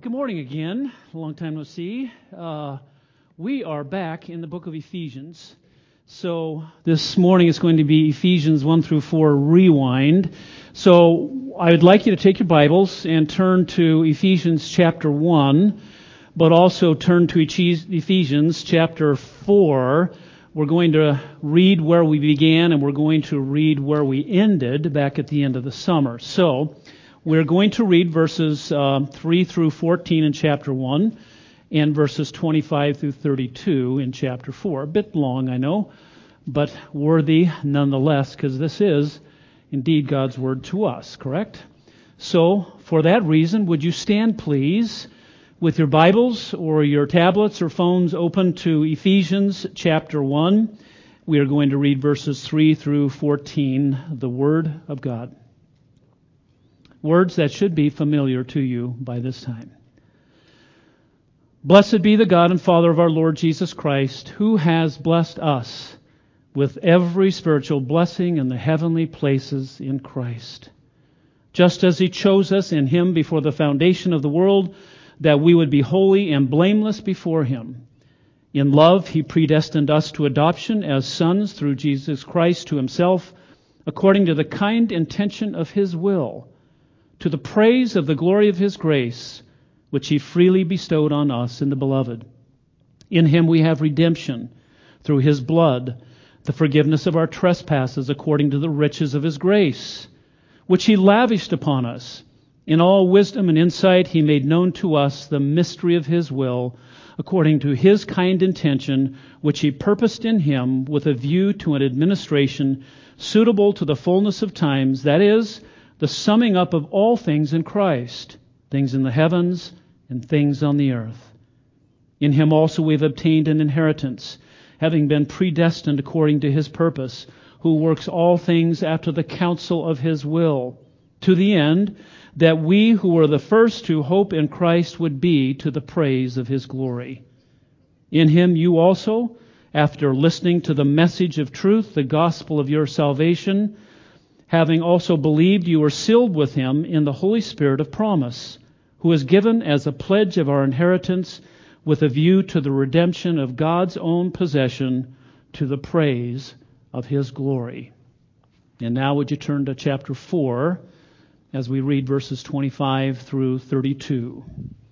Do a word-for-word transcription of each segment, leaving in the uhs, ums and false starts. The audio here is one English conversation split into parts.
Good morning again. Long time no see. Uh, we are back in the book of Ephesians. So this morning it's going to be Ephesians one through four rewind. So I would like you to take your Bibles and turn to Ephesians chapter one, but also turn to Ephesians chapter four. We're going to read where we began and we're going to read where we ended back at the end of the summer. So we're going to read verses uh, three through fourteen in chapter one and verses twenty-five through thirty-two in chapter four. A bit long, I know, but worthy nonetheless, because this is indeed God's word to us, correct? So for that reason, would you stand, please, with your Bibles or your tablets or phones open to Ephesians chapter one. We are going to read verses three through fourteen, the Word of God. Words that should be familiar to you by this time. Blessed be the God and Father of our Lord Jesus Christ, who has blessed us with every spiritual blessing in the heavenly places in Christ, just as He chose us in Him before the foundation of the world, that we would be holy and blameless before Him. In love, He predestined us to adoption as sons through Jesus Christ to Himself, according to the kind intention of His will, to the praise of the glory of His grace, which He freely bestowed on us in the Beloved. In Him we have redemption, through His blood, the forgiveness of our trespasses according to the riches of His grace, which He lavished upon us. In all wisdom and insight He made known to us the mystery of His will, according to His kind intention, which He purposed in Him with a view to an administration suitable to the fullness of times, that is, the summing up of all things in Christ, things in the heavens and things on the earth. In Him also we have obtained an inheritance, having been predestined according to His purpose, who works all things after the counsel of His will, to the end that we who were the first to hope in Christ would be to the praise of His glory. In Him you also, after listening to the message of truth, the gospel of your salvation, having also believed, you were sealed with Him in the Holy Spirit of promise, who is given as a pledge of our inheritance with a view to the redemption of God's own possession, to the praise of His glory. And now would you turn to chapter four as we read verses twenty-five through thirty-two.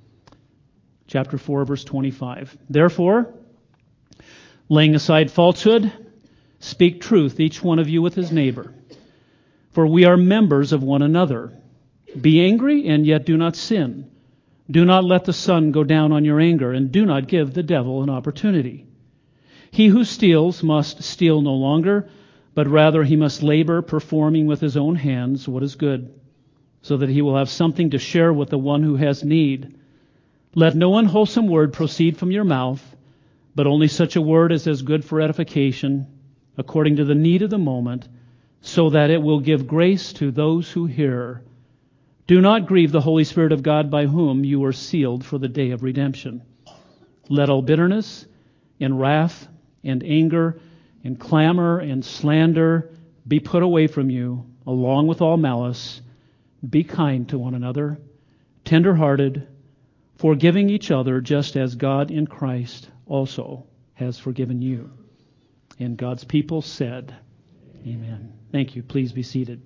Chapter four, verse twenty-five. Therefore, laying aside falsehood, speak truth, each one of you with his neighbor. For we are members of one another. Be angry and yet do not sin. Do not let the sun go down on your anger, and do not give the devil an opportunity. He who steals must steal no longer, but rather he must labor, performing with his own hands what is good, so that he will have something to share with the one who has need. Let no unwholesome word proceed from your mouth, but only such a word as is good for edification, according to the need of the moment, so that it will give grace to those who hear. Do not grieve the Holy Spirit of God, by whom you were sealed for the day of redemption. Let all bitterness and wrath and anger and clamor and slander be put away from you, along with all malice. Be kind to one another, tender-hearted, forgiving each other, just as God in Christ also has forgiven you. And God's people said, Amen. Thank you. Please be seated.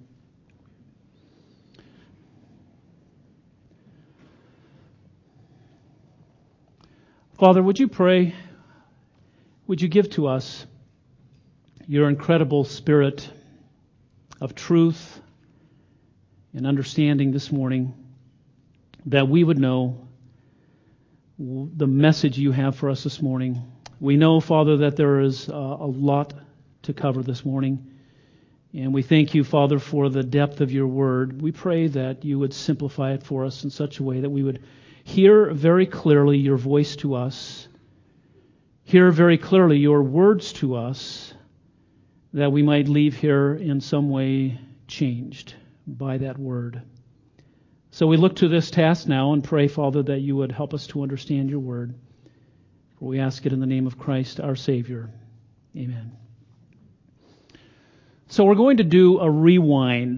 Father, would you pray? Would you give to us your incredible spirit of truth and understanding this morning, that we would know the message you have for us this morning. We know, Father, that there is a lot to cover this morning. And we thank you, Father, for the depth of your word. We pray that you would simplify it for us in such a way that we would hear very clearly your voice to us, hear very clearly your words to us, that we might leave here in some way changed by that word. So we look to this task now and pray, Father, that you would help us to understand your word. For we ask it in the name of Christ, our Savior. Amen. So we're going to do a rewind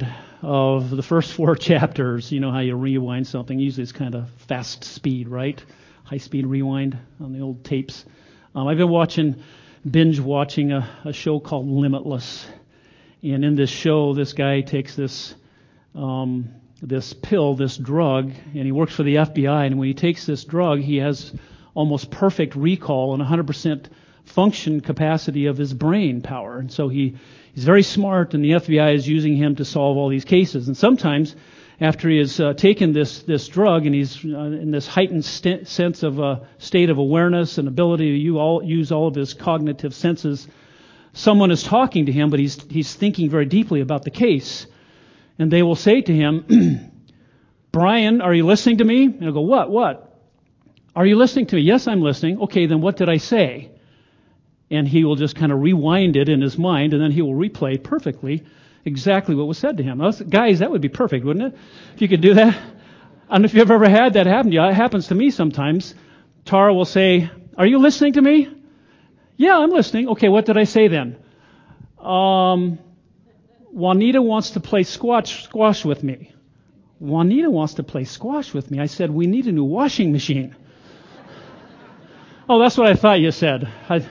of the first four chapters. You know how you rewind something. Usually it's kind of fast speed, right? High speed rewind on the old tapes. Um, I've been watching, binge watching a, a show called Limitless. And in this show, this guy takes this um, this pill, this drug, and he works for the F B I. And when he takes this drug, he has almost perfect recall and one hundred percent function capacity of his brain power. And so he he's very smart, and the F B I is using him to solve all these cases. And sometimes, after he has uh, taken this this drug and he's uh, in this heightened st- sense of a state of awareness and ability to use all, use all of his cognitive senses, someone is talking to him, but he's he's thinking very deeply about the case. And they will say to him, Brian, are you listening to me? And he'll go, what, what? Are you listening to me? Yes, I'm listening. Okay, then what did I say? And he will just kind of rewind it in his mind, and then he will replay perfectly exactly what was said to him. Those, guys, that would be perfect, wouldn't it? If you could do that. I don't know if you've ever had that happen to you. It happens to me sometimes. Tara will say, are you listening to me? Yeah, I'm listening. Okay, what did I say then? Um, Juanita wants to play squash, squash with me. Juanita wants to play squash with me. I said, we need a new washing machine. Oh, that's what I thought you said. I,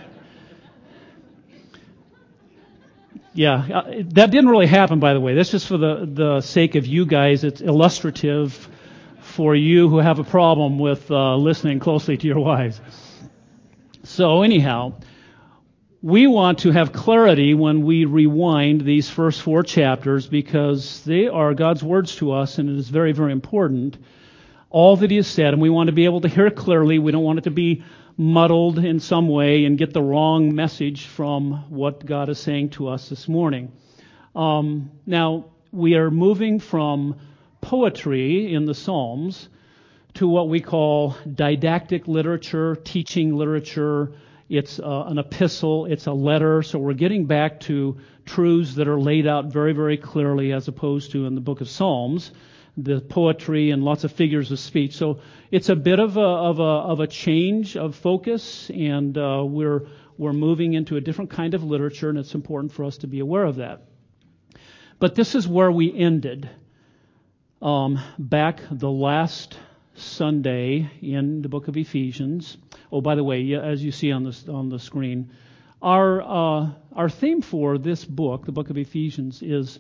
yeah, uh, that didn't really happen, by the way. That's just for the, the sake of you guys. It's illustrative for you who have a problem with uh, listening closely to your wives. So anyhow, we want to have clarity when we rewind these first four chapters because they are God's words to us, and it is very, very important. All that He has said, and we want to be able to hear it clearly. We don't want it to be muddled in some way and get the wrong message from what God is saying to us this morning. Um, now, we are moving from poetry in the Psalms to what we call didactic literature, teaching literature. It's uh, an epistle, it's a letter, so we're getting back to truths that are laid out very, very clearly as opposed to in the book of Psalms, the poetry and lots of figures of speech. So it's a bit of a of a of a change of focus, and uh, we're we're moving into a different kind of literature, and it's important for us to be aware of that. But this is where we ended um, back the last Sunday in the book of Ephesians. Oh, by the way, as you see on the on the screen, our uh, our theme for this book, the book of Ephesians, is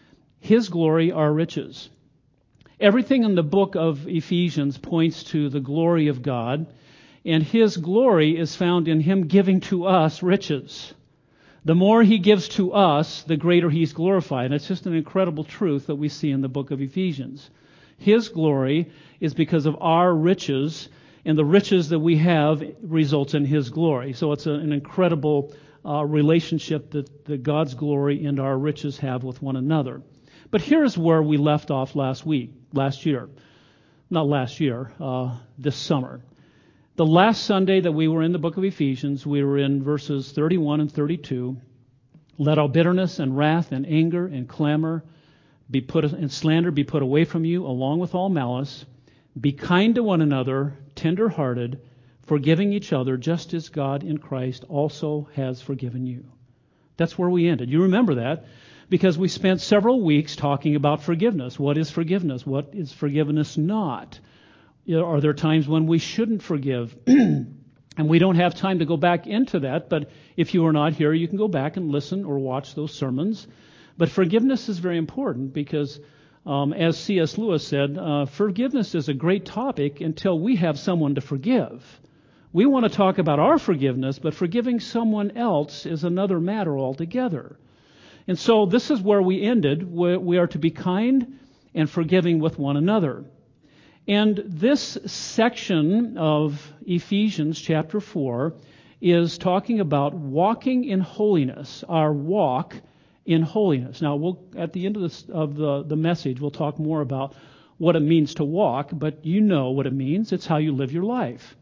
His glory, our riches. Everything in the book of Ephesians points to the glory of God, and His glory is found in Him giving to us riches. The more He gives to us, the greater He's glorified. And it's just an incredible truth that we see in the book of Ephesians. His glory is because of our riches, and the riches that we have results in His glory. So it's a, an incredible uh, relationship that, that God's glory and our riches have with one another. But here's where we left off last week, last year. Not last year, uh, this summer. The last Sunday that we were in the book of Ephesians, we were in verses thirty-one and thirty-two. Let all bitterness and wrath and anger and clamor be put and slander be put away from you, along with all malice. Be kind to one another, tender-hearted, forgiving each other, just as God in Christ also has forgiven you. That's where we ended. You remember that because we spent several weeks talking about forgiveness. What is forgiveness? What is forgiveness not? You know, are there times when we shouldn't forgive? And we don't have time to go back into that, but if you are not here, you can go back and listen or watch those sermons. But forgiveness is very important because, um, as C S Lewis said, uh, forgiveness is a great topic until we have someone to forgive. We want to talk about our forgiveness, but forgiving someone else is another matter altogether. And so this is where we ended. We are to be kind and forgiving with one another. And this section of Ephesians chapter four is talking about walking in holiness, our walk in holiness. Now, we'll, at the end of, this, of the, the message, we'll talk more about what it means to walk, but you know what it means. It's how you live your life.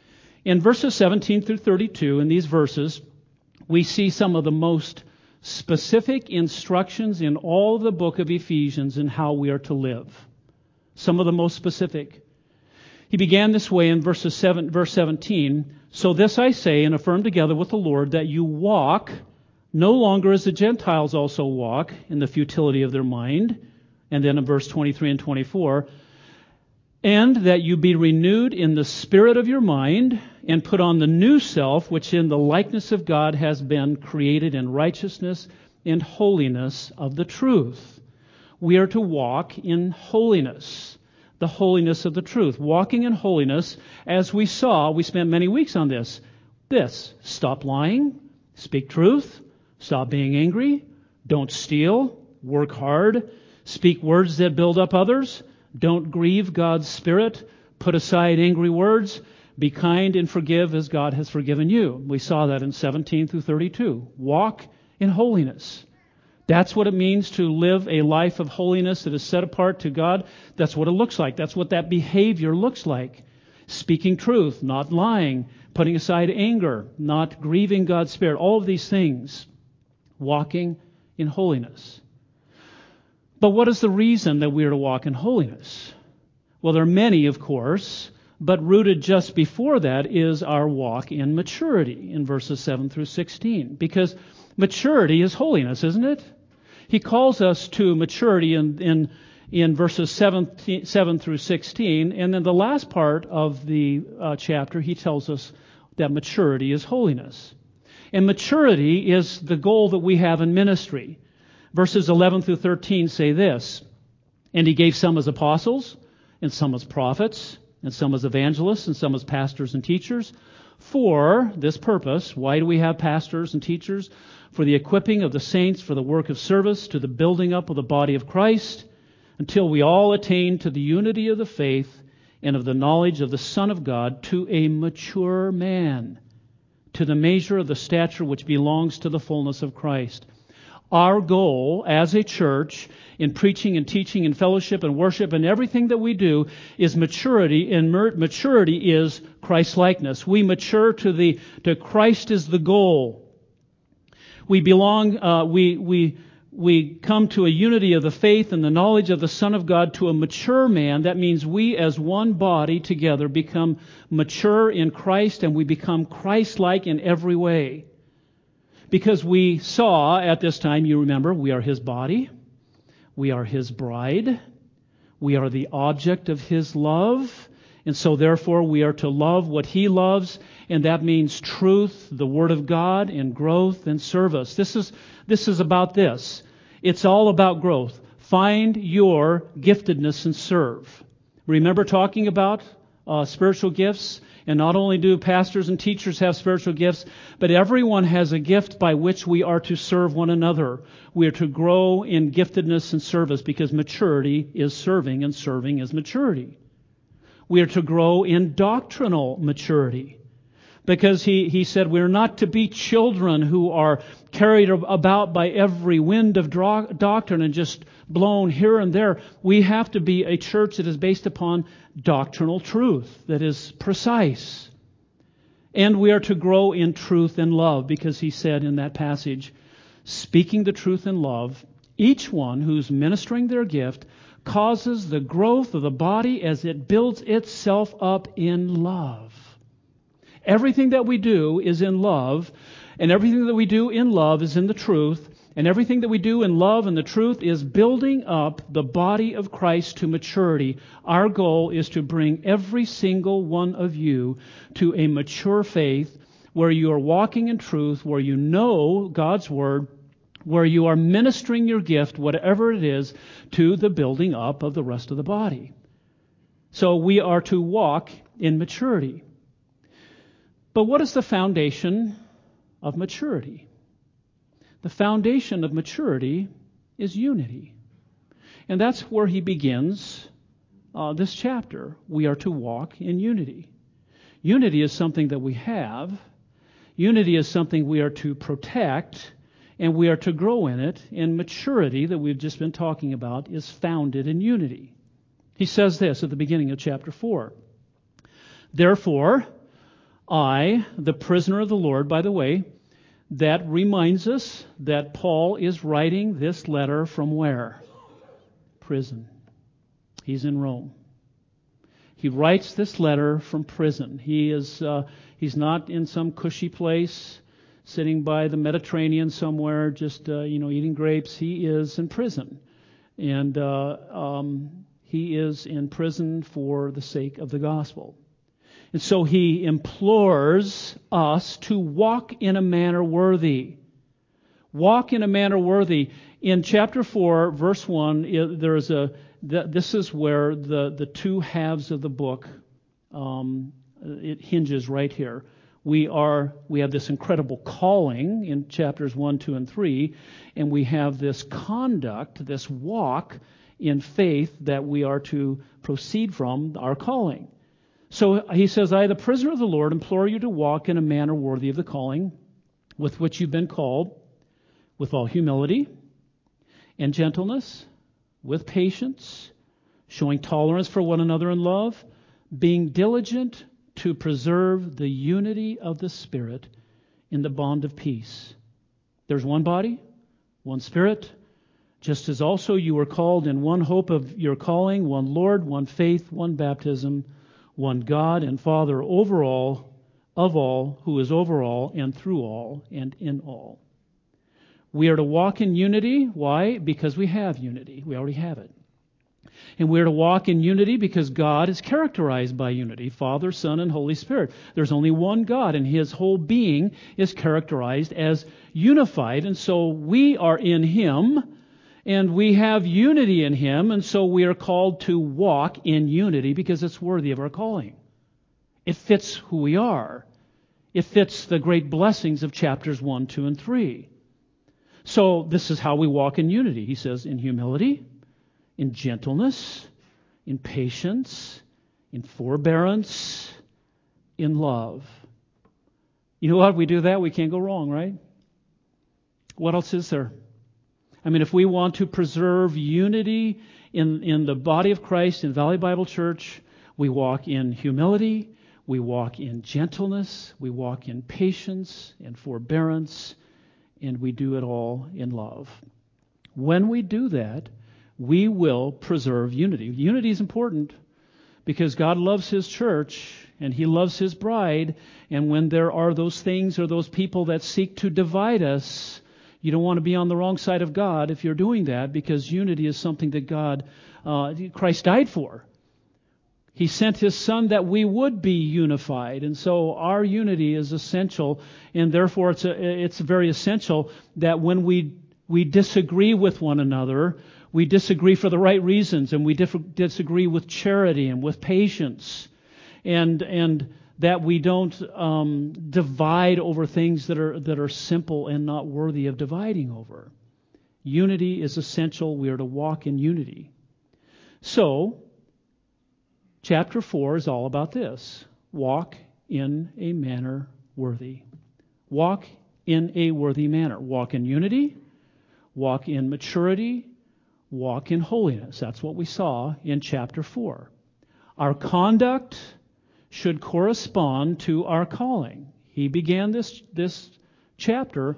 In verses seventeen through thirty-two, in these verses, we see some of the most specific instructions in all of the book of Ephesians in how we are to live. Some of the most specific. He began this way in verses seven, verse seventeen. So this I say and affirm together with the Lord, that you walk no longer as the Gentiles also walk, in the futility of their mind, And then in verse twenty-three and twenty-four, and that you be renewed in the spirit of your mind, and put on the new self, which in the likeness of God has been created in righteousness and holiness of the truth. We are to walk in holiness, the holiness of the truth. Walking in holiness, as we saw, we spent many weeks on this. This, stop lying, speak truth, stop being angry, don't steal, work hard, speak words that build up others, don't grieve God's Spirit, put aside angry words, be kind and forgive as God has forgiven you. We saw that in seventeen through thirty-two. Walk in holiness. That's what it means to live a life of holiness that is set apart to God. That's what it looks like. That's what that behavior looks like. Speaking truth, not lying, putting aside anger, not grieving God's Spirit. All of these things. Walking in holiness. But what is the reason that we are to walk in holiness? Well, there are many, of course, but rooted just before that is our walk in maturity in verses seven through sixteen. Because maturity is holiness, isn't it? He calls us to maturity in, in, in verses seven, seven through sixteen. And then the last part of the uh, chapter, he tells us that maturity is holiness. And maturity is the goal that we have in ministry. Verses eleven through thirteen say this, and he gave some as apostles, and some as prophets, and some as evangelists, and some as pastors and teachers, for this purpose. Why do we have pastors and teachers? For the equipping of the saints for the work of service, to the building up of the body of Christ, until we all attain to the unity of the faith and of the knowledge of the Son of God, to a mature man, to the measure of the stature which belongs to the fullness of Christ. Our goal as a church in preaching and teaching and fellowship and worship and everything that we do is maturity, and maturity is Christ-likeness. We mature to the to Christ is the goal. We belong. Uh, we we we come to a unity of the faith and the knowledge of the Son of God, to a mature man. That means we as one body together become mature in Christ, and we become Christ-like in every way. Because we saw at this time, you remember, we are His body. We are His bride. We are the object of His love. And so therefore we are to love what He loves. And that means truth, the Word of God, and growth and service. This is, this is about this. It's all about growth. Find your giftedness and serve. Remember talking about uh, spiritual gifts? And not only do pastors and teachers have spiritual gifts, but everyone has a gift by which we are to serve one another. We are to grow in giftedness and service, because maturity is serving and serving is maturity. We are to grow in doctrinal maturity, because he, he said we're not to be children who are carried about by every wind of dro- doctrine and just blown here and there. We have to be a church that is based upon doctrinal truth, that is precise. And we are to grow in truth and love, because he said in that passage, speaking the truth in love, each one who's ministering their gift causes the growth of the body as it builds itself up in love. Everything that we do is in love, and everything that we do in love is in the truth, and everything that we do in love and the truth is building up the body of Christ to maturity. Our goal is to bring every single one of you to a mature faith where you are walking in truth, where you know God's Word, where you are ministering your gift, whatever it is, to the building up of the rest of the body. So we are to walk in maturity. But what is the foundation of maturity? The foundation of maturity is unity. And that's where he begins uh, this chapter. We are to walk in unity. Unity is something that we have. Unity is something we are to protect, and we are to grow in it. And maturity that we've just been talking about is founded in unity. He says this at the beginning of chapter four. Therefore, I, the prisoner of the Lord, by the way, that reminds us that Paul is writing this letter from where? Prison. He's in Rome. He writes this letter from prison. He is uh, he's not in some cushy place sitting by the Mediterranean somewhere just uh, you know eating grapes. He is in prison. And uh, um, he is in prison for the sake of the gospel. And so he implores us to walk in a manner worthy. Walk in a manner worthy. In chapter four, verse one, there is a. This is where the, the two halves of the book, um, it hinges right here. We are we have this incredible calling in chapters one, two, and three, and we have this conduct, this walk in faith that we are to proceed from our calling. So he says, I, the prisoner of the Lord, implore you to walk in a manner worthy of the calling with which you've been called, with all humility and gentleness, with patience, showing tolerance for one another in love, being diligent to preserve the unity of the Spirit in the bond of peace. There's one body, one Spirit, just as also you were called in one hope of your calling, one Lord, one faith, one baptism, one God and Father over all, of all, who is over all and through all and in all. We are to walk in unity. Why? Because we have unity. We already have it. And we're to walk in unity because God is characterized by unity, Father, Son, and Holy Spirit. There's only one God, and His whole being is characterized as unified. And so we are in Him, and we have unity in Him, and so we are called to walk in unity because it's worthy of our calling. It fits who we are. It fits the great blessings of chapters one, two, and three. So this is how we walk in unity. He says, in humility, in gentleness, in patience, in forbearance, in love. You know what? We do that, we can't go wrong, right? What else is there? I mean, if we want to preserve unity in, in the body of Christ in Valley Bible Church, we walk in humility, we walk in gentleness, we walk in patience and forbearance, and we do it all in love. When we do that, we will preserve unity. Unity is important because God loves His church and He loves His bride, and when there are those things or those people that seek to divide us, you don't want to be on the wrong side of God if you're doing that, because unity is something that God, uh, Christ died for. He sent His Son that we would be unified, and so our unity is essential, and therefore it's a, it's very essential that when we we disagree with one another, we disagree for the right reasons, and we dif- disagree with charity and with patience, and and that we don't um, divide over things that are that are simple and not worthy of dividing over. Unity is essential. We are to walk in unity. So, chapter four is all about this. Walk in a manner worthy. Walk in a worthy manner. Walk in unity. Walk in maturity. Walk in holiness. That's what we saw in chapter four. Our conduct should correspond to our calling. He began this, this chapter,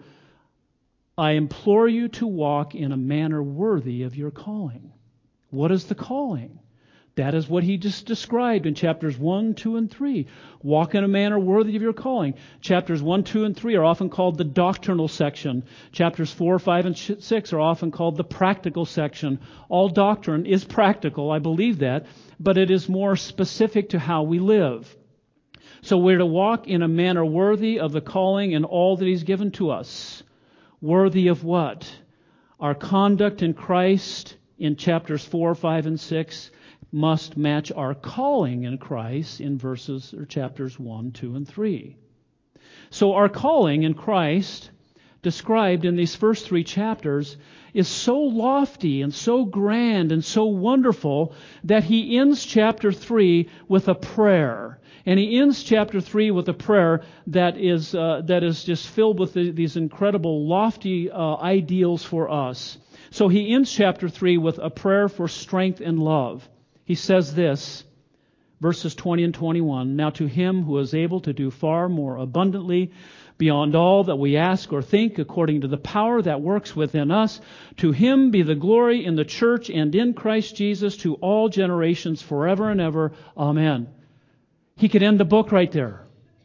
I implore you to walk in a manner worthy of your calling. What is the calling? That is what he just described in chapters one, two, and three. Walk in a manner worthy of your calling. Chapters one, two, and three are often called the doctrinal section. Chapters four, five, and six are often called the practical section. All doctrine is practical, I believe that, but it is more specific to how we live. So we're to walk in a manner worthy of the calling and all that He's given to us. Worthy of what? Our conduct in Christ in chapters four, five, and six must match our calling in Christ in verses or chapters one, two, and three. So our calling in Christ, described in these first three chapters, is so lofty and so grand and so wonderful that he ends chapter three with a prayer. And he ends chapter three with a prayer that is uh, that is just filled with the, these incredible lofty uh, ideals for us. So he ends chapter three with a prayer for strength and love. He says this, verses twenty and twenty-one, Now to Him who is able to do far more abundantly beyond all that we ask or think, according to the power that works within us, to Him be the glory in the church and in Christ Jesus to all generations forever and ever. Amen. He could end the book right there.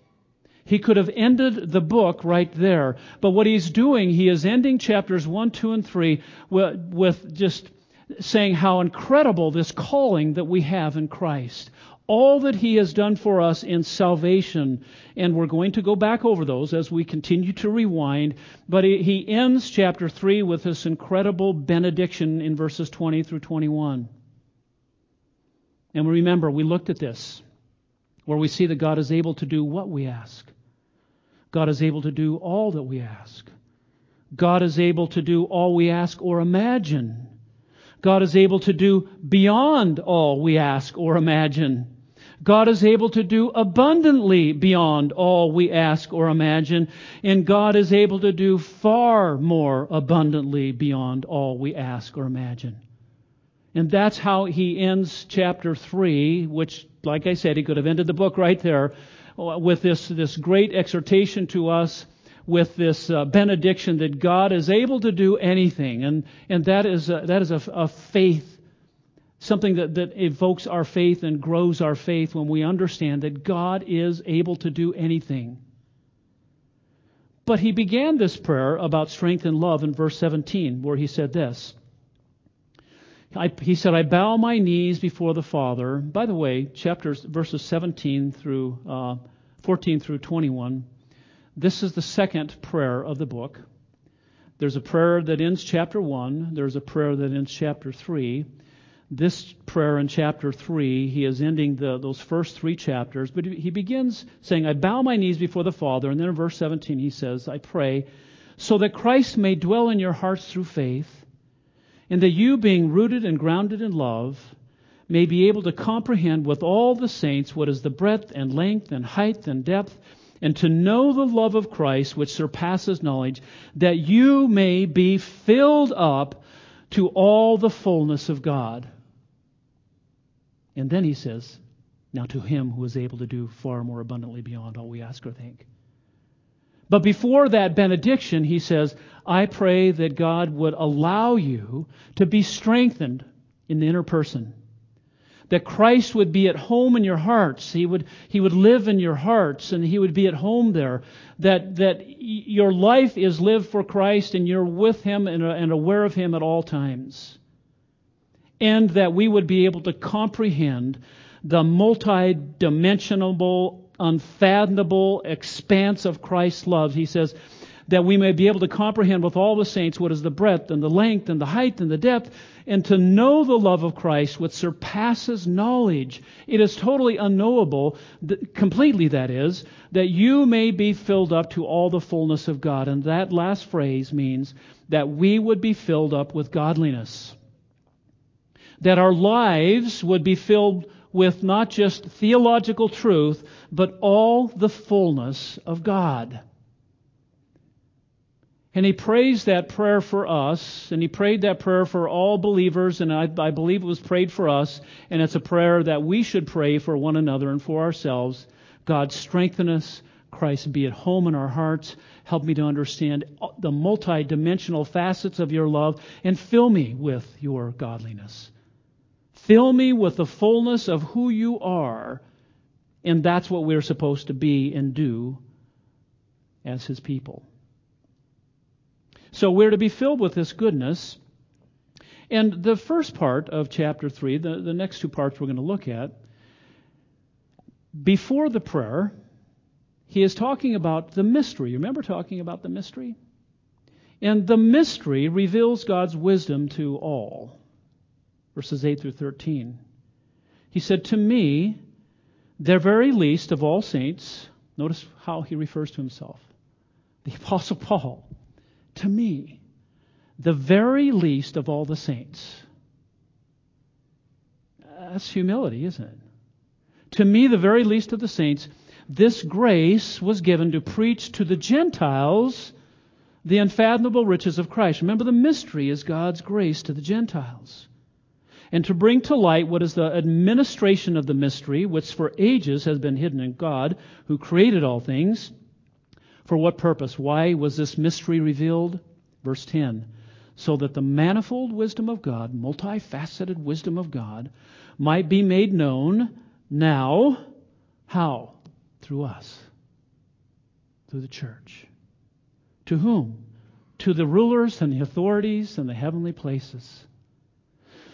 He could have ended the book right there. But what he's doing, he is ending chapters one, two, and three with, with just saying how incredible this calling that we have in Christ. All that He has done for us in salvation. And we're going to go back over those as we continue to rewind. But he ends chapter three with this incredible benediction in verses twenty through twenty-one. And remember, we looked at this, where we see that God is able to do what we ask. God is able to do all that we ask. God is able to do all we ask or imagine. God is able to do beyond all we ask or imagine. God is able to do abundantly beyond all we ask or imagine. And God is able to do far more abundantly beyond all we ask or imagine. And that's how he ends chapter three, which, like I said, he could have ended the book right there with this, this great exhortation to us, with this uh, benediction that God is able to do anything. And, and that is, a, that is a, a faith, something that, that evokes our faith and grows our faith when we understand that God is able to do anything. But he began this prayer about strength and love in verse seventeen, where he said this. I, he said, I bow my knees before the Father. By the way, chapters verses seventeen through uh, fourteen through twenty-one. This is the second prayer of the book. There's a prayer that ends chapter one. There's a prayer that ends chapter three. This prayer in chapter three, he is ending the, those first three chapters, but he begins saying, I bow my knees before the Father. And then in verse seventeen he says, I pray, so that Christ may dwell in your hearts through faith, and that you, being rooted and grounded in love, may be able to comprehend with all the saints what is the breadth and length and height and depth, and to know the love of Christ which surpasses knowledge, that you may be filled up to all the fullness of God. And then he says, now to Him who is able to do far more abundantly beyond all we ask or think. But before that benediction, he says, I pray that God would allow you to be strengthened in the inner person. That Christ would be at home in your hearts. He would, He would live in your hearts, and He would be at home there. That, that your life is lived for Christ, and you're with Him and, and aware of Him at all times. And that we would be able to comprehend the multi-dimensional, unfathomable expanse of Christ's love. He says that we may be able to comprehend with all the saints what is the breadth and the length and the height and the depth, and to know the love of Christ which surpasses knowledge. It is totally unknowable, completely that is, that you may be filled up to all the fullness of God. And that last phrase means that we would be filled up with godliness. That our lives would be filled with not just theological truth, but all the fullness of God. And he prays that prayer for us, and he prayed that prayer for all believers, and I, I believe it was prayed for us, and it's a prayer that we should pray for one another and for ourselves. God, strengthen us. Christ, be at home in our hearts. Help me to understand the multi-dimensional facets of your love, and fill me with your godliness. Fill me with the fullness of who you are, and that's what we're supposed to be and do as His people. So we're to be filled with this goodness. And the first part of chapter three, the, the next two parts we're going to look at, before the prayer, he is talking about the mystery. You remember talking about the mystery? And the mystery reveals God's wisdom to all. Verses eight through thirteen. He said, to me, the very least of all saints, notice how he refers to himself, the Apostle Paul, to me, the very least of all the saints. That's humility, isn't it? To me, the very least of the saints, this grace was given to preach to the Gentiles the unfathomable riches of Christ. Remember, the mystery is God's grace to the Gentiles. And to bring to light what is the administration of the mystery, which for ages has been hidden in God, who created all things. For what purpose? Why was this mystery revealed? Verse ten. So that the manifold wisdom of God, multifaceted wisdom of God, might be made known now. How? Through us. Through the church. To whom? To the rulers and the authorities in the heavenly places.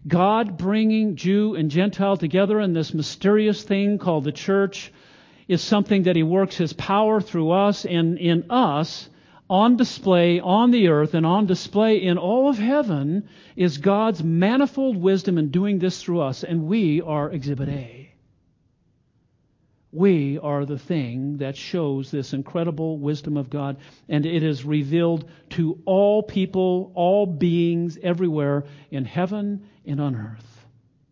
God bringing Jew and Gentile together in this mysterious thing called the church is something that He works His power through us and in us, on display on the earth and on display in all of heaven is God's manifold wisdom in doing this through us, and we are Exhibit A. We are the thing that shows this incredible wisdom of God, and it is revealed to all people, all beings, everywhere in heaven and on earth.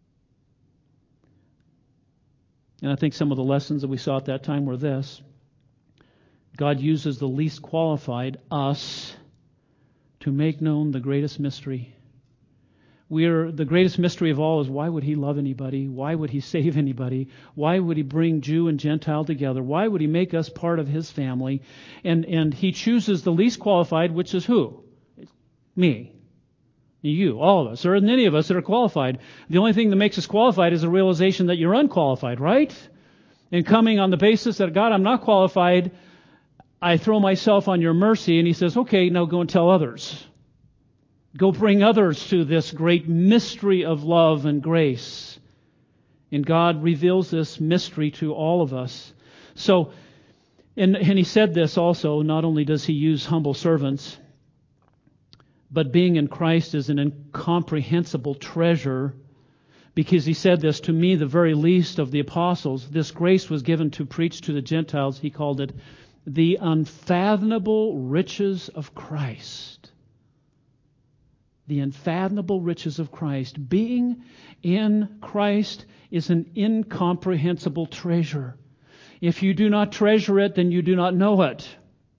And I think some of the lessons that we saw at that time were this. God uses the least qualified, us, to make known the greatest mystery. We are, the greatest mystery of all is, why would He love anybody? Why would He save anybody? Why would He bring Jew and Gentile together? Why would He make us part of His family? And, and He chooses the least qualified, which is who? Me. You, all of us. There aren't any of us that are qualified. The only thing that makes us qualified is the realization that you're unqualified, right? And coming on the basis that, God, I'm not qualified, I throw myself on your mercy, and He says, okay, now go and tell others. Go bring others to this great mystery of love and grace. And God reveals this mystery to all of us. So, and, and He said this also, not only does He use humble servants, but being in Christ is an incomprehensible treasure, because He said this, to me, the very least of the apostles, this grace was given to preach to the Gentiles. He called it the unfathomable riches of Christ. The unfathomable riches of Christ. Being in Christ is an incomprehensible treasure. If you do not treasure it, then you do not know it.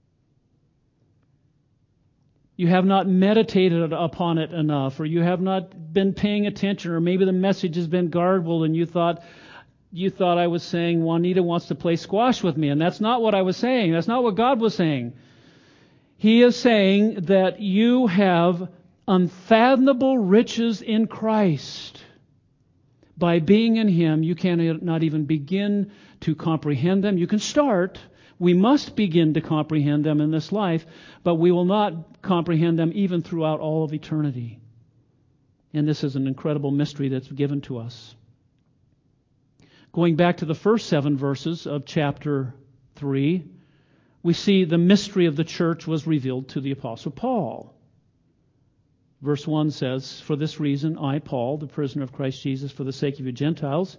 You have not meditated upon it enough, or you have not been paying attention, or maybe the message has been garbled and you thought you thought I was saying Juanita wants to play squash with me, and that's not what I was saying. That's not what God was saying. He is saying that you have unfathomable riches in Christ. By being in Him, you cannot even begin to comprehend them. You can start. We must begin to comprehend them in this life, but we will not comprehend them even throughout all of eternity. And this is an incredible mystery that's given to us. Going back to the first seven verses of chapter three, we see the mystery of the church was revealed to the Apostle Paul. Verse one says, for this reason, I, Paul, the prisoner of Christ Jesus, for the sake of you Gentiles,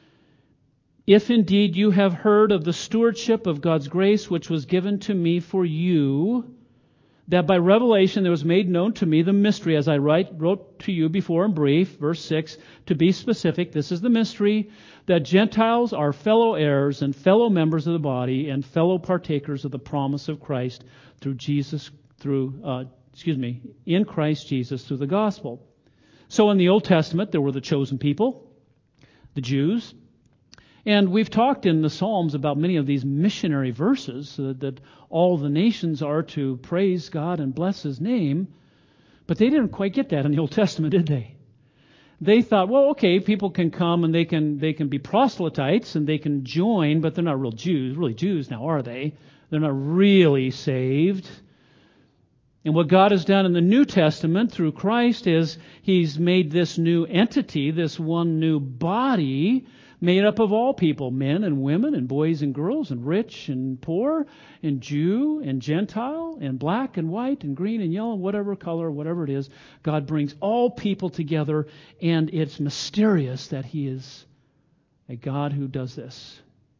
if indeed you have heard of the stewardship of God's grace which was given to me for you, that by revelation there was made known to me the mystery, as I write, wrote to you before in brief, verse six, to be specific, this is the mystery, that Gentiles are fellow heirs and fellow members of the body and fellow partakers of the promise of Christ through Jesus, through, uh, excuse me, in Christ Jesus through the gospel. So in the Old Testament, there were the chosen people, the Jews. And we've talked in the Psalms about many of these missionary verses, uh, that all the nations are to praise God and bless His name. But they didn't quite get that in the Old Testament, did they? They thought, well, okay, people can come and they can they can be proselytes and they can join, but they're not real Jews, really Jews now, are they? They're not really saved. And what God has done in the New Testament through Christ is He's made this new entity, this one new body, made up of all people, men and women and boys and girls and rich and poor and Jew and Gentile and black and white and green and yellow, whatever color, whatever it is. God brings all people together, and it's mysterious that He is a God who does this.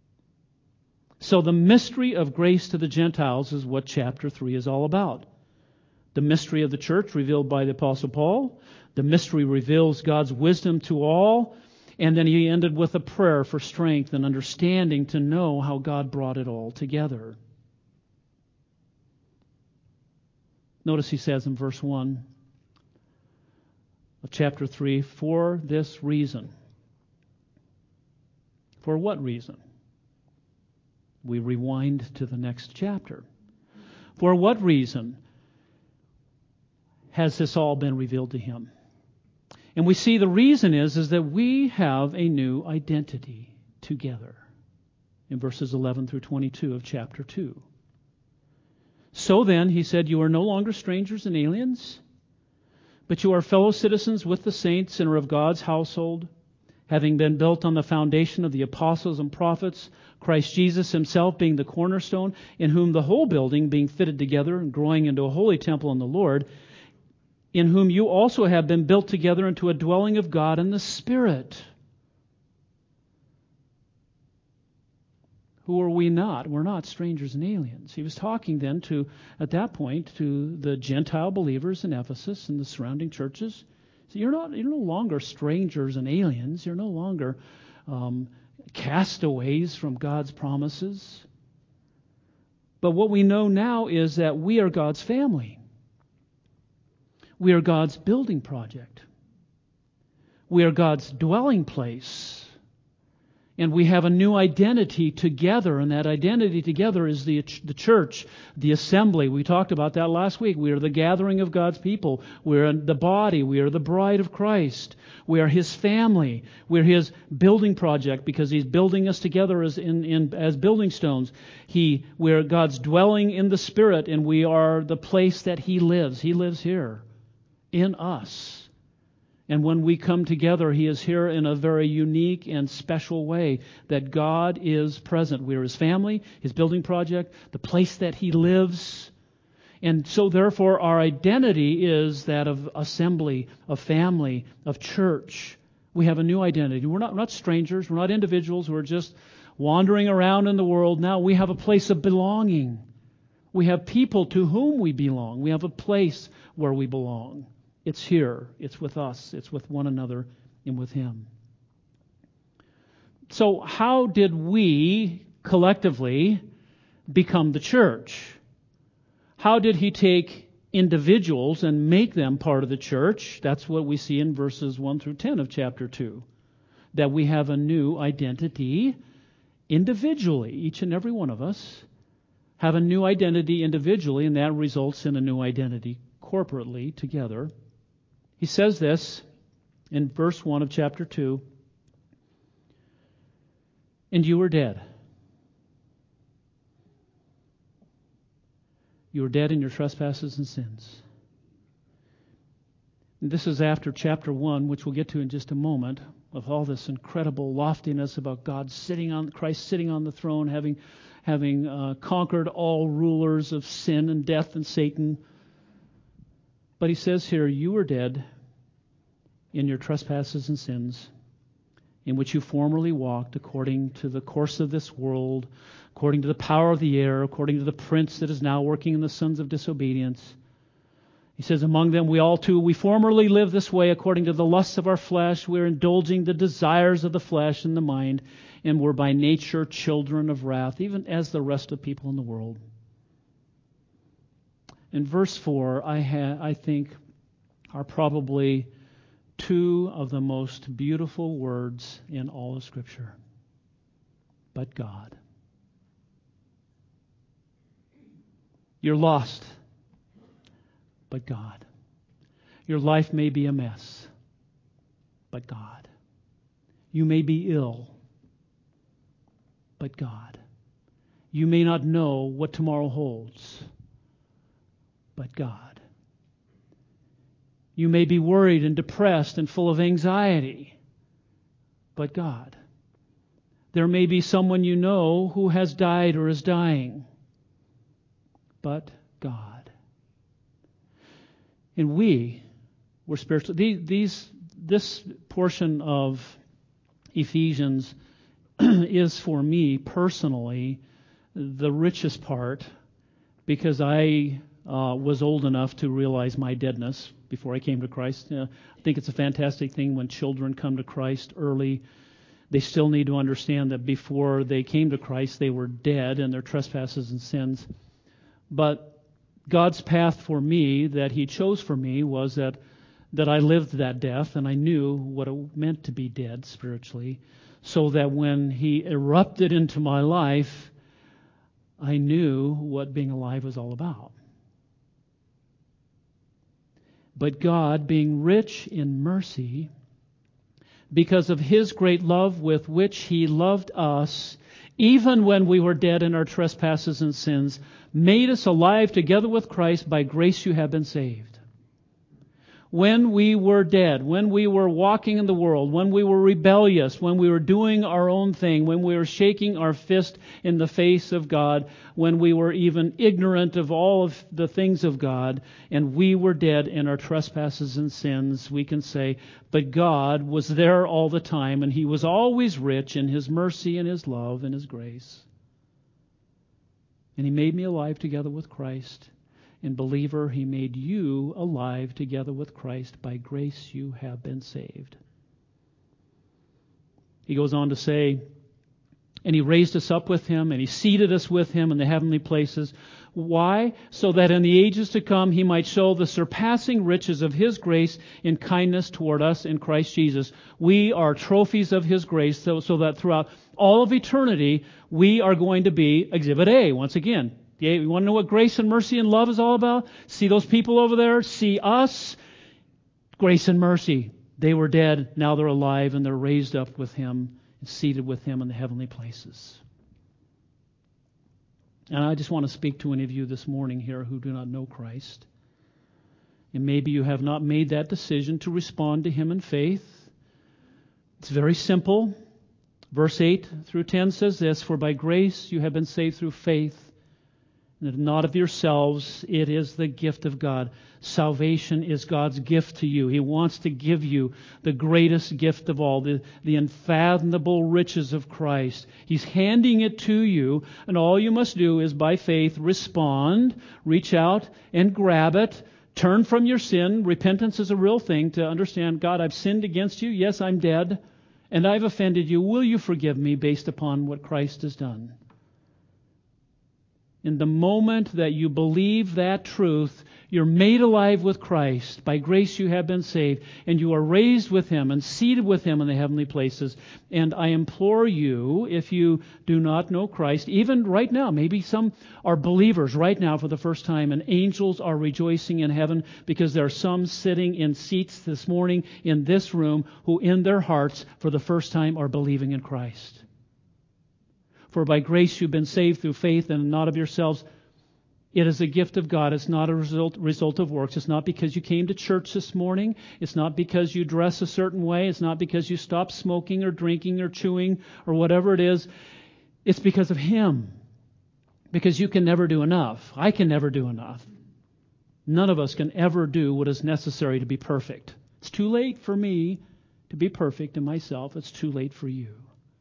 So the mystery of grace to the Gentiles is what chapter three is all about. The mystery of the church revealed by the Apostle Paul. The mystery reveals God's wisdom to all. And then he ended with a prayer for strength and understanding to know how God brought it all together. Notice he says in verse one of chapter three, for this reason. For what reason? We rewind to the next chapter. For what reason has this all been revealed to him? And we see the reason is, is that we have a new identity together in verses eleven through twenty-two of chapter two. So then, he said, you are no longer strangers and aliens, But you are fellow citizens with the saints and are of God's household, having been built on the foundation of the apostles and prophets, Christ Jesus himself being the cornerstone, in whom the whole building being fitted together and growing into a holy temple in the Lord, in whom you also have been built together into a dwelling of God in the Spirit. Who are we not? We're not strangers and aliens. He was talking then to, at that point, to the Gentile believers in Ephesus and the surrounding churches. So you're not, you're no longer strangers and aliens. You're no longer um, castaways from God's promises. But what we know now is that we are God's family. We are God's building project. We are God's dwelling place. And we have a new identity together, and that identity together is the, the church, the assembly. We talked about that last week. We are the gathering of God's people. We are the body. We are the bride of Christ. We are His family. We're His building project because He's building us together as in, in as building stones. He, we're God's dwelling in the Spirit, and we are the place that He lives. He lives here in us. And when we come together, He is here in a very unique and special way, that God is present. We are His family, His building project, the place that He lives. And so therefore our identity is that of assembly, of family, of church. We have a new identity. We're not, we're not strangers. We're not individuals who are just wandering around in the world. Now we have a place of belonging. We have people to whom we belong. We have a place where we belong. It's here. It's with us. It's with one another and with Him. So how did we collectively become the church? How did He take individuals and make them part of the church? That's what we see in verses one through ten of chapter two. That we have a new identity individually. Each and every one of us have a new identity individually, and that results in a new identity corporately together. He says this in verse one of chapter two. And you were dead. You were dead in your trespasses and sins. And this is after chapter one, which we'll get to in just a moment, of all this incredible loftiness about God sitting on, Christ sitting on the throne, having, having uh, conquered all rulers of sin and death and Satan. But he says here, you were dead in your trespasses and sins, in which you formerly walked according to the course of this world, according to the power of the air, according to the prince that is now working in the sons of disobedience. He says, among them we all too, we formerly lived this way according to the lusts of our flesh. We're indulging the desires of the flesh and the mind, and we're by nature children of wrath, even as the rest of people in the world. In verse four, I, ha- I think, are probably two of the most beautiful words in all of Scripture. But God. You're lost. But God. Your life may be a mess. But God. You may be ill. But God. You may not know what tomorrow holds. But God. You may be worried and depressed and full of anxiety, but God. There may be someone you know who has died or is dying, but God. And we were spiritual. These, these, this portion of Ephesians is for me personally the richest part, because I uh, was old enough to realize my deadness before I came to Christ. Uh, I think it's a fantastic thing when children come to Christ early. They still need to understand that before they came to Christ, they were dead in their trespasses and sins. But God's path for me, that He chose for me, was that, that I lived that death, and I knew what it meant to be dead spiritually, so that when He erupted into my life, I knew what being alive was all about. But God, being rich in mercy, because of His great love with which He loved us, even when we were dead in our trespasses and sins, made us alive together with Christ. By grace you have been saved. When we were dead, when we were walking in the world, when we were rebellious, when we were doing our own thing, when we were shaking our fist in the face of God, when we were even ignorant of all of the things of God, and we were dead in our trespasses and sins, we can say, but God was there all the time, and He was always rich in His mercy and His love and His grace. And He made me alive together with Christ. And believer, He made you alive together with Christ. By grace you have been saved. He goes on to say, and He raised us up with Him, and He seated us with Him in the heavenly places. Why? So that in the ages to come He might show the surpassing riches of His grace in kindness toward us in Christ Jesus. We are trophies of His grace, so, so that throughout all of eternity we are going to be Exhibit A, once again. You want to know what grace and mercy and love is all about? See those people over there? See us? Grace and mercy. They were dead, now they're alive, and they're raised up with Him and seated with Him in the heavenly places. And I just want to speak to any of you this morning here who do not know Christ. And maybe you have not made that decision to respond to Him in faith. It's very simple. Verse eight through ten says this, for by grace you have been saved through faith, and not of yourselves, it is the gift of God. Salvation is God's gift to you. He wants to give you the greatest gift of all, the, the unfathomable riches of Christ. He's handing it to you, and all you must do is by faith respond, reach out and grab it, turn from your sin. Repentance is a real thing, to understand, God, I've sinned against you. Yes, I'm dead, and I've offended you. Will you forgive me based upon what Christ has done? In the moment that you believe that truth, you're made alive with Christ. By grace you have been saved, and you are raised with Him and seated with Him in the heavenly places. And I implore you, if you do not know Christ, even right now, maybe some are believers right now for the first time, and angels are rejoicing in heaven because there are some sitting in seats this morning in this room who in their hearts for the first time are believing in Christ. For by grace you've been saved through faith, and not of yourselves. It is a gift of God. It's not a result, result of works. It's not because you came to church this morning. It's not because you dress a certain way. It's not because you stopped smoking or drinking or chewing or whatever it is. It's because of Him. Because you can never do enough. I can never do enough. None of us can ever do what is necessary to be perfect. It's too late for me to be perfect in myself. It's too late for you.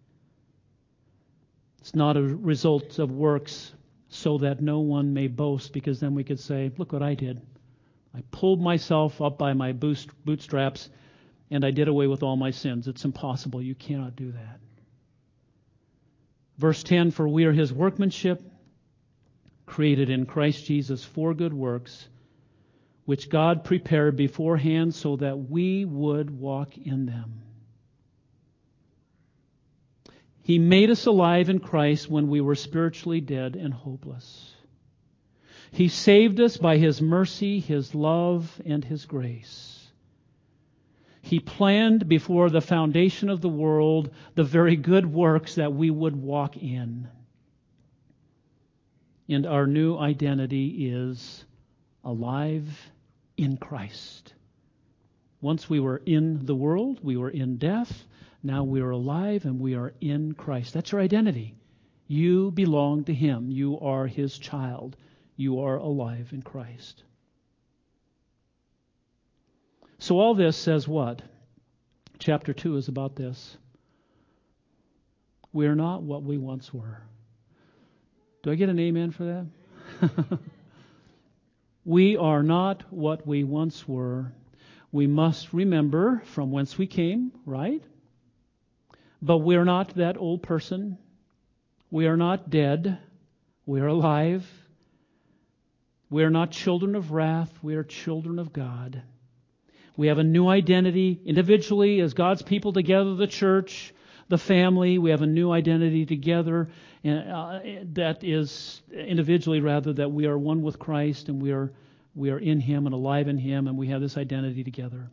It's not a result of works so that no one may boast, because then we could say, look what I did. I pulled myself up by my bootstraps and I did away with all my sins. It's impossible. You cannot do that. Verse ten, for we are His workmanship, created in Christ Jesus for good works, which God prepared beforehand so that we would walk in them. He made us alive in Christ when we were spiritually dead and hopeless. He saved us by His mercy, His love, and His grace. He planned before the foundation of the world the very good works that we would walk in. And our new identity is alive in Christ. Once we were in the world, we were in death. Now we are alive and we are in Christ. That's your identity. You belong to Him. You are His child. You are alive in Christ. So all this says what? Chapter two is about this. We are not what we once were. Do I get an amen for that? We are not what we once were. We must remember from whence we came, right? But we're not that old person. We are not dead. We are alive. We are not children of wrath. We are children of God. We have a new identity individually as God's people together, the church, the family. We have a new identity together, and uh, that is individually rather that we are one with Christ and we are we are in Him and alive in Him, and we have this identity together.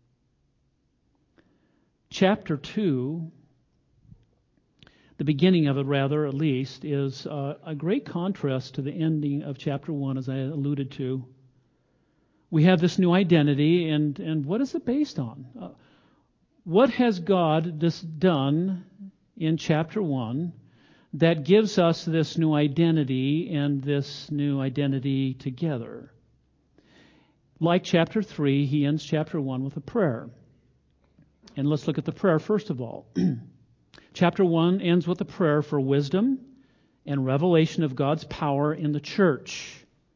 Chapter two, the beginning of it rather, at least, is uh, a great contrast to the ending of chapter one, as I alluded to. We have this new identity, and, and what is it based on? Uh, what has God this done in chapter one that gives us this new identity and this new identity together? Like chapter three, he ends chapter one with a prayer. And let's look at the prayer first of all. Chapter one ends with a prayer for wisdom and revelation of God's power in the church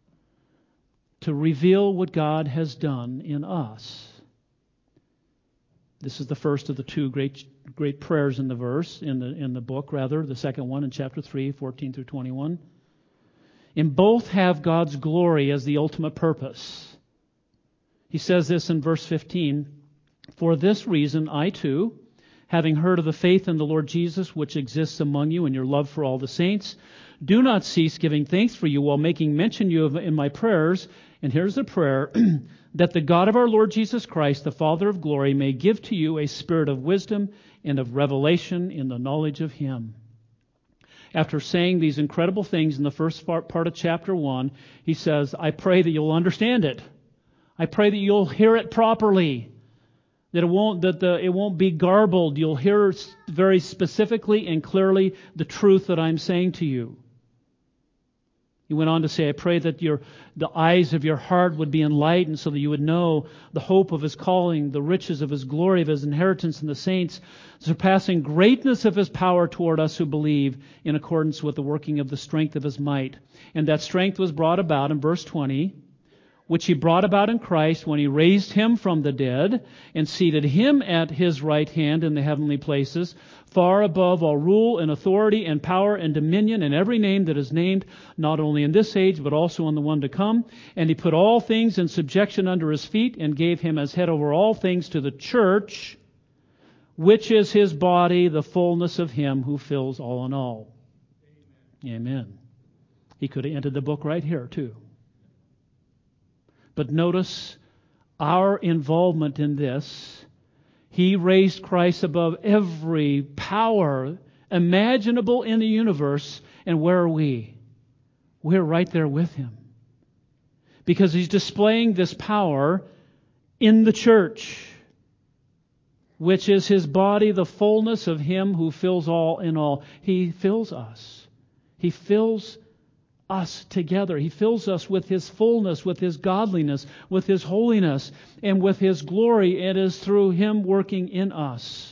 to reveal what God has done in us. This is the first of the two great great prayers in the verse, in the in the book, rather, the second one in chapter three, fourteen through twenty-one. And both have God's glory as the ultimate purpose. He says this in verse fifteen, "For this reason I too, having heard of the faith in the Lord Jesus which exists among you and your love for all the saints, do not cease giving thanks for you while making mention you of in my prayers." And here's the prayer, "that the God of our Lord Jesus Christ, the Father of glory, may give to you a spirit of wisdom and of revelation in the knowledge of Him." After saying these incredible things in the first part of chapter one, he says, I pray that you'll understand it. I pray that you'll hear it properly. That it won't that the it won't be garbled. You'll hear very specifically and clearly the truth that I'm saying to you. He went on to say, I pray that your the eyes of your heart would be enlightened so that you would know the hope of His calling, the riches of His glory, of His inheritance in the saints, surpassing greatness of His power toward us who believe, in accordance with the working of the strength of His might. And that strength was brought about in verse twenty, which He brought about in Christ when He raised Him from the dead and seated Him at His right hand in the heavenly places, far above all rule and authority and power and dominion and every name that is named, not only in this age but also in the one to come. And He put all things in subjection under His feet and gave Him as head over all things to the church, which is His body, the fullness of Him who fills all in all. Amen. Amen. He could have ended the book right here too. But notice our involvement in this. He raised Christ above every power imaginable in the universe. And where are we? We're right there with Him. Because He's displaying this power in the church, which is His body, the fullness of Him who fills all in all. He fills us. He fills us together. He fills us with His fullness, with His godliness, with His holiness, and with His glory. It is through Him working in us.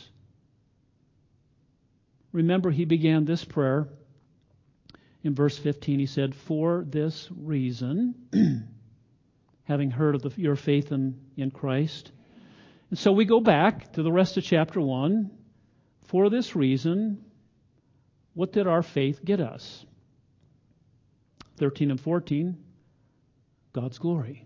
Remember, He began this prayer in verse fifteen. He said, "For this reason," having heard of the, your faith in, in Christ. And so we go back to the rest of chapter one. For this reason, what did our faith get us? thirteen and fourteen, God's glory.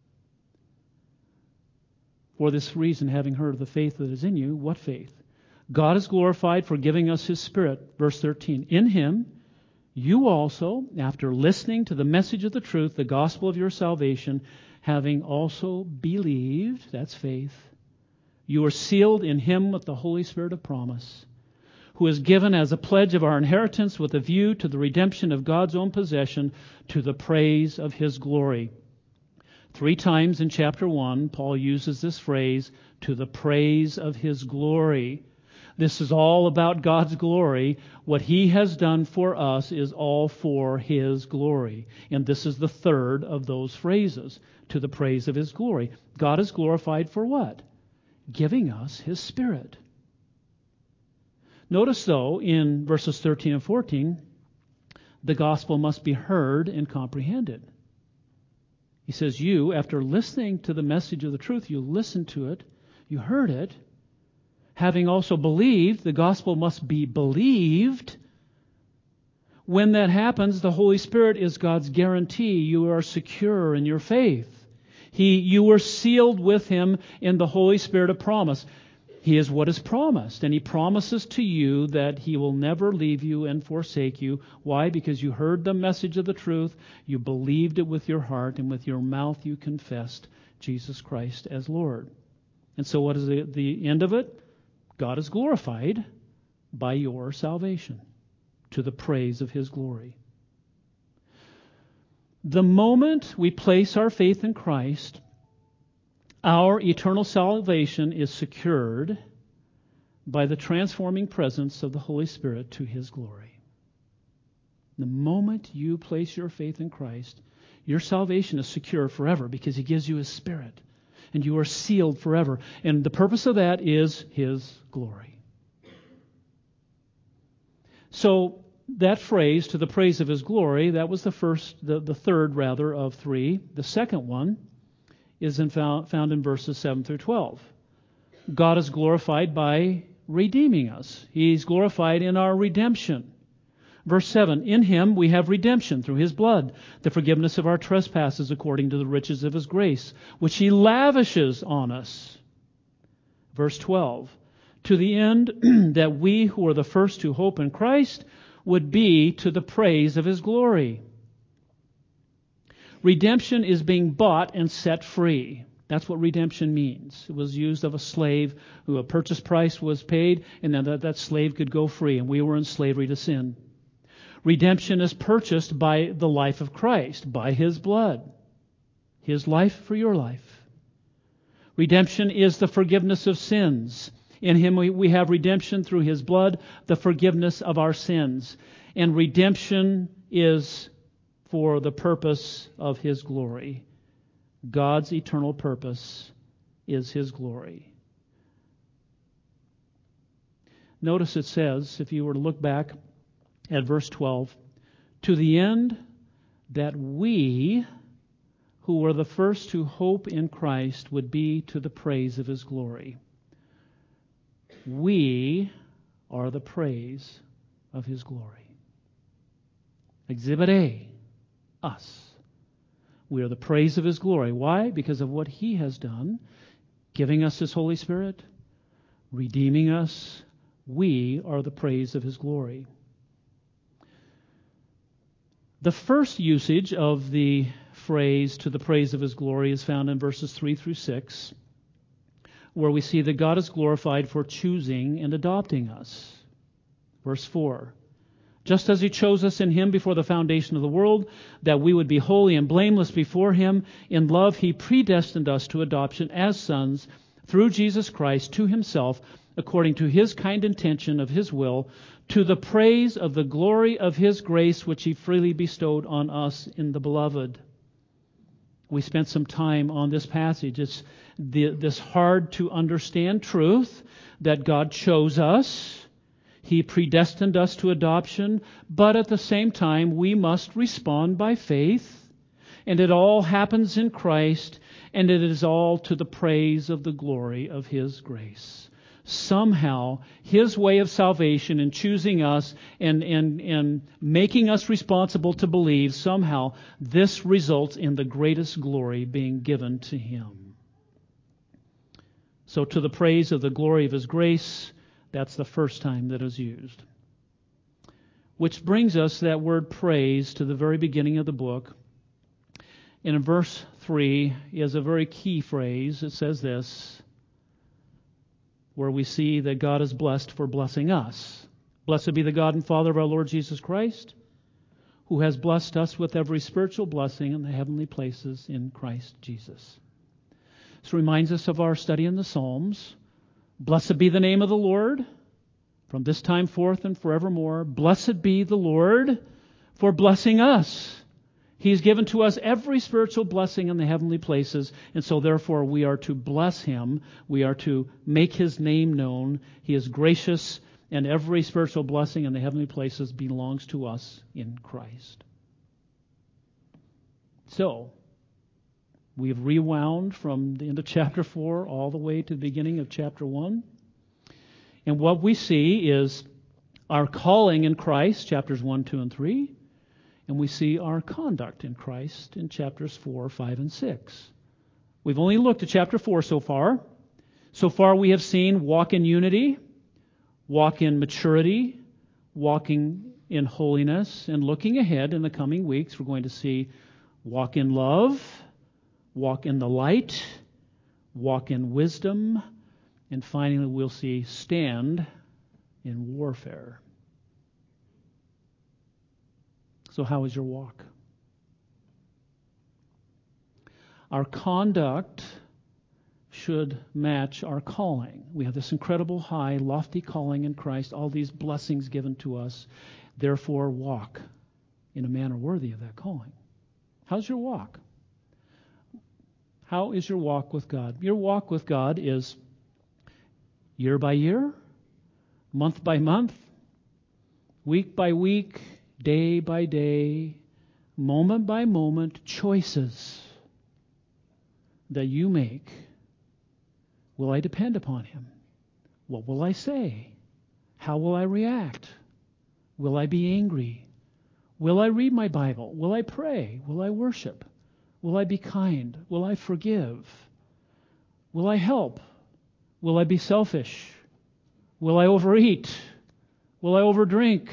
For this reason, having heard of the faith that is in you, what faith? God is glorified for giving us His Spirit. Verse thirteen, in Him, you also, after listening to the message of the truth, the gospel of your salvation, having also believed, that's faith, you are sealed in Him with the Holy Spirit of promise, who is given as a pledge of our inheritance with a view to the redemption of God's own possession, to the praise of His glory. Three times in chapter one, Paul uses this phrase, to the praise of His glory. This is all about God's glory. What He has done for us is all for His glory. And this is the third of those phrases, to the praise of His glory. God is glorified for what? Giving us His Spirit. Notice, though, in verses thirteen and fourteen, the gospel must be heard and comprehended. He says, you, after listening to the message of the truth, you listened to it, you heard it, having also believed, the gospel must be believed. When that happens, the Holy Spirit is God's guarantee. You are secure in your faith. He, you were sealed with Him in the Holy Spirit of promise. He is what is promised, and He promises to you that He will never leave you and forsake you. Why? Because you heard the message of the truth, you believed it with your heart, and with your mouth you confessed Jesus Christ as Lord. And so what is the, the end of it? God is glorified by your salvation, to the praise of His glory. The moment we place our faith in Christ, Our eternal salvation is secured by the transforming presence of the Holy Spirit to His glory. The moment you place your faith in Christ, your salvation is secure forever because He gives you His Spirit, and you are sealed forever. And the purpose of that is His glory. So that phrase, to the praise of His glory, that was the first, the, the third rather of three. The second one is in found, found in verses seven through twelve. God is glorified by redeeming us. He's glorified in our redemption. Verse seven, in Him we have redemption through His blood, the forgiveness of our trespasses according to the riches of His grace, which He lavishes on us. Verse twelve, to the end that we who are the first to hope in Christ would be to the praise of His glory. Redemption is being bought and set free. That's what redemption means. It was used of a slave who a purchase price was paid, and then that, that slave could go free, and we were in slavery to sin. Redemption is purchased by the life of Christ, by His blood. His life for your life. Redemption is the forgiveness of sins. In Him we, we have redemption through His blood, the forgiveness of our sins. And redemption is for the purpose of His glory. God's eternal purpose is His glory. Notice it says, if you were to look back at verse twelve, to the end that we who were the first to hope in Christ would be to the praise of His glory. We are the praise of His glory. Exhibit A, us. We are the praise of His glory. Why? Because of what He has done, giving us His Holy Spirit, redeeming us. We are the praise of His glory. The first usage of the phrase to the praise of His glory is found in verses three through six, where we see that God is glorified for choosing and adopting us. Verse four, just as He chose us in Him before the foundation of the world, that we would be holy and blameless before Him, in love He predestined us to adoption as sons through Jesus Christ to Himself, according to His kind intention of His will, to the praise of the glory of His grace, which He freely bestowed on us in the Beloved. We spent some time on this passage. It's the, this hard to understand truth that God chose us. He predestined us to adoption, but at the same time we must respond by faith. And it all happens in Christ, and it is all to the praise of the glory of His grace. Somehow, His way of salvation in choosing us and, and, and making us responsible to believe, somehow this results in the greatest glory being given to Him. So to the praise of the glory of His grace, that's the first time that is used. Which brings us that word praise to the very beginning of the book. And in verse three is a very key phrase. It says this, where we see that God is blessed for blessing us. Blessed be the God and Father of our Lord Jesus Christ, who has blessed us with every spiritual blessing in the heavenly places in Christ Jesus. This reminds us of our study in the Psalms. Blessed be the name of the Lord from this time forth and forevermore. Blessed be the Lord for blessing us. He's given to us every spiritual blessing in the heavenly places, and so therefore we are to bless Him. We are to make His name known. He is gracious, and every spiritual blessing in the heavenly places belongs to us in Christ. So, we've rewound from the end of chapter four all the way to the beginning of chapter one. And what we see is our calling in Christ, chapters one, two, and three. And we see our conduct in Christ in chapters four, five, and six. We've only looked at chapter four so far. So far we have seen walk in unity, walk in maturity, walking in holiness, and looking ahead in the coming weeks we're going to see walk in love, walk in the light, walk in wisdom, and finally we'll see stand in warfare. So how is your walk? Our conduct should match our calling. We have this incredible high, lofty calling in Christ, all these blessings given to us. Therefore, walk in a manner worthy of that calling. How's your walk? How is your walk with God? Your walk with God is year by year, month by month, week by week, day by day, moment by moment, choices that you make. Will I depend upon Him? What will I say? How will I react? Will I be angry? Will I read my Bible? Will I pray? Will I worship? Will I be kind? Will I forgive? Will I help? Will I be selfish? Will I overeat? Will I overdrink?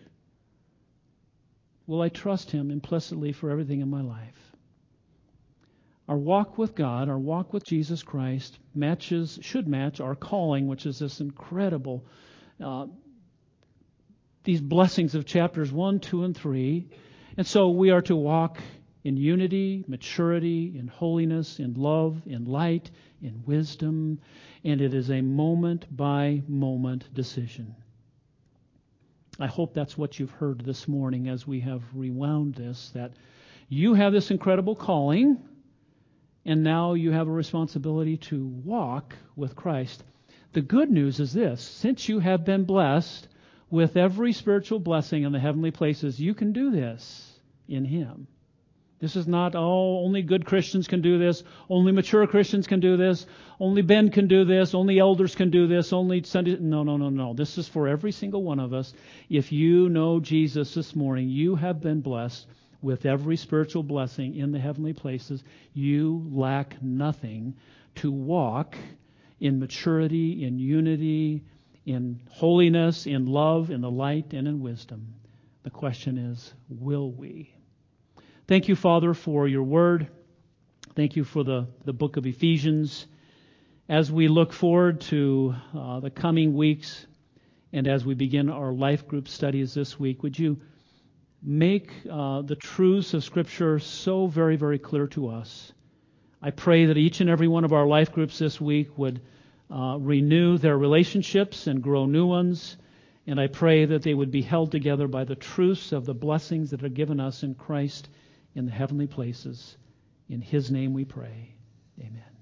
Will I trust Him implicitly for everything in my life? Our walk with God, our walk with Jesus Christ, matches should match our calling, which is this incredible, uh, these blessings of chapters one, two, and three. And so we are to walk in unity, maturity, in holiness, in love, in light, in wisdom, and it is a moment-by-moment decision. I hope that's what you've heard this morning as we have rewound this, that you have this incredible calling, and now you have a responsibility to walk with Christ. The good news is this: since you have been blessed with every spiritual blessing in the heavenly places, you can do this in Him. This is not, oh, only good Christians can do this, only mature Christians can do this, only Ben can do this, only elders can do this, only Sunday. No, no, no, no. This is for every single one of us. If you know Jesus this morning, you have been blessed with every spiritual blessing in the heavenly places. You lack nothing to walk in maturity, in unity, in holiness, in love, in the light, and in wisdom. The question is, will we? Thank you, Father, for your word. Thank you for the, the book of Ephesians. As we look forward to uh, the coming weeks and as we begin our life group studies this week, would you make uh, the truths of Scripture so very, very clear to us? I pray that each and every one of our life groups this week would uh, renew their relationships and grow new ones. And I pray that they would be held together by the truths of the blessings that are given us in Christ in the heavenly places. In His name we pray. Amen.